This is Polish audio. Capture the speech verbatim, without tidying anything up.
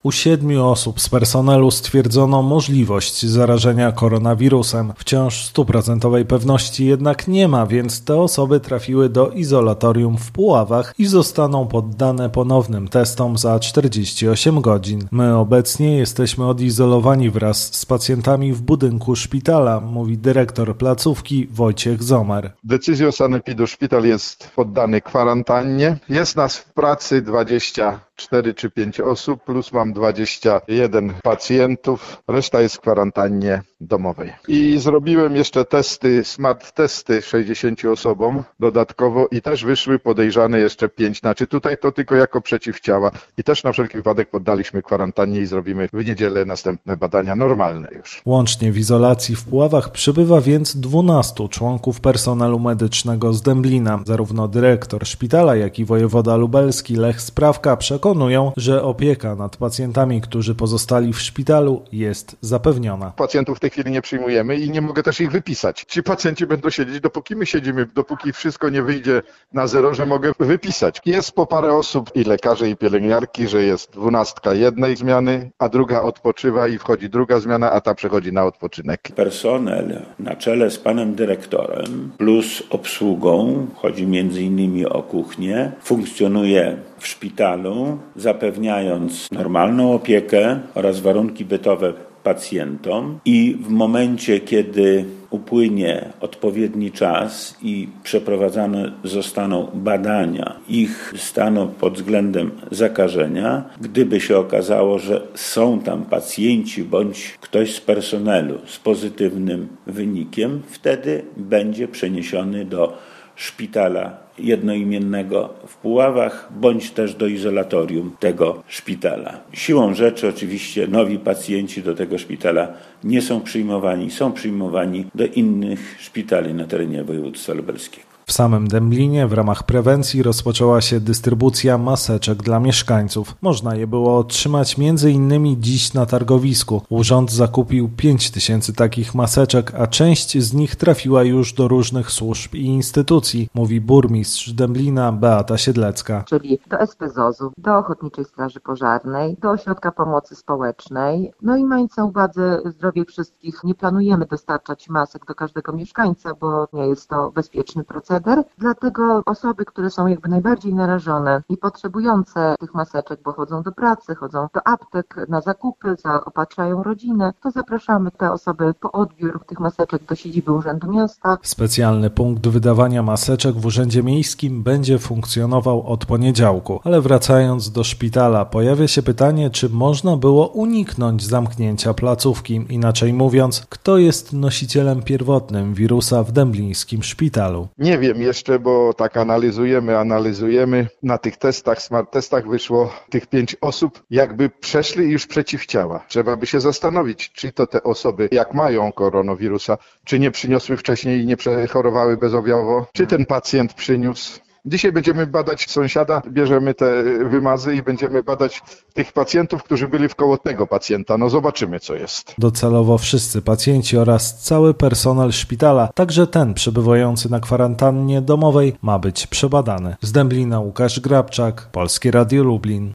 U siedmiu osób z personelu stwierdzono możliwość zarażenia koronawirusem. Wciąż stuprocentowej pewności jednak nie ma, więc te osoby trafiły do izolatorium w Puławach i zostaną poddane ponownym testom za czterdzieści osiem godzin. My obecnie jesteśmy odizolowani wraz z pacjentami w budynku szpitala, mówi dyrektor placówki Wojciech Zomer. Decyzją sanepidu szpital jest poddany kwarantannie. Jest nas w pracy dwadzieścia cztery czy pięć osób, plus mam dwadzieścia jeden pacjentów, reszta jest w kwarantannie domowej. I zrobiłem jeszcze testy, smart testy sześćdziesięciu osobom dodatkowo i też wyszły podejrzane jeszcze pięć, znaczy tutaj to tylko jako przeciwciała i też na wszelki wypadek poddaliśmy kwarantannie i zrobimy w niedzielę następne badania normalne już. Łącznie w izolacji w Puławach przybywa więc dwunastu członków personelu medycznego z Dęblina. Zarówno dyrektor szpitala, jak i wojewoda lubelski Lech Sprawka przekonują, że opieka nad pacjentami, którzy pozostali w szpitalu, jest zapewniona. Pacjentów w tej chwili nie przyjmujemy i nie mogę też ich wypisać. Ci pacjenci będą siedzieć, dopóki my siedzimy, dopóki wszystko nie wyjdzie na zero, że mogę wypisać. Jest po parę osób i lekarze, i pielęgniarki, że jest dwunastka jednej zmiany, a druga odpoczywa i wchodzi druga zmiana, a ta przechodzi na odpoczynek. Personel na czele z panem dyrektorem plus obsługą, chodzi między innymi o kuchnię, funkcjonuje w szpitalu, zapewniając normalną opiekę oraz warunki bytowe pacjentom i w momencie, kiedy upłynie odpowiedni czas i przeprowadzane zostaną badania ich stanu pod względem zakażenia, gdyby się okazało, że są tam pacjenci bądź ktoś z personelu z pozytywnym wynikiem, wtedy będzie przeniesiony do szpitala jednoimiennego w Puławach, bądź też do izolatorium tego szpitala. Siłą rzeczy oczywiście nowi pacjenci do tego szpitala nie są przyjmowani, są przyjmowani do innych szpitali na terenie województwa lubelskiego. W samym Dęblinie w ramach prewencji rozpoczęła się dystrybucja maseczek dla mieszkańców. Można je było otrzymać między innymi dziś na targowisku. Urząd zakupił pięć tysięcy takich maseczek, a część z nich trafiła już do różnych służb i instytucji, mówi burmistrz Dęblina Beata Siedlecka. Czyli do S P Z O Z-u, do Ochotniczej Straży Pożarnej, do Ośrodka Pomocy Społecznej. No i mając na uwadze zdrowie wszystkich, nie planujemy dostarczać masek do każdego mieszkańca, bo nie jest to bezpieczny proceder. Dlatego osoby, które są jakby najbardziej narażone i potrzebujące tych maseczek, bo chodzą do pracy, chodzą do aptek na zakupy, zaopatrzają rodzinę, to zapraszamy te osoby po odbiór tych maseczek do siedziby Urzędu Miasta. Specjalny punkt wydawania maseczek w Urzędzie Miejskim będzie funkcjonował od poniedziałku. Ale wracając do szpitala, pojawia się pytanie, czy można było uniknąć zamknięcia placówki. Inaczej mówiąc, kto jest nosicielem pierwotnym wirusa w dęblińskim szpitalu? Nie wiem jeszcze, bo tak analizujemy, analizujemy. Na tych testach, smart testach wyszło tych pięć osób, jakby przeszli już przeciwciała. Trzeba by się zastanowić, czy to te osoby, jak mają koronawirusa, czy nie przyniosły wcześniej i nie przechorowały bezobjawowo, czy ten pacjent przyniósł. Dzisiaj będziemy badać sąsiada, bierzemy te wymazy i będziemy badać tych pacjentów, którzy byli wkoło tego pacjenta. No zobaczymy, co jest. Docelowo wszyscy pacjenci oraz cały personel szpitala, także ten przebywający na kwarantannie domowej, ma być przebadany. Z Dęblina Łukasz Grabczak, Polskie Radio Lublin.